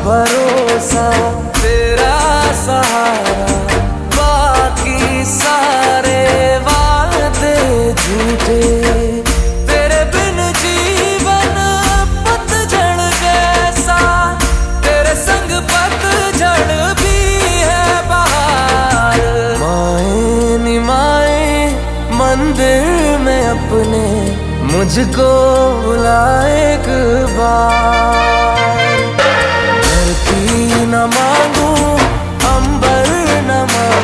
भरोसा, तेरा सहारा, बाकी सारे वादे झूठे। तेरे बिन जीवन पतझड़ जैसा, तेरे संग पतझड़ भी है बहार। माए नी माए मंदिर में अपने मुझको बुला एक बार।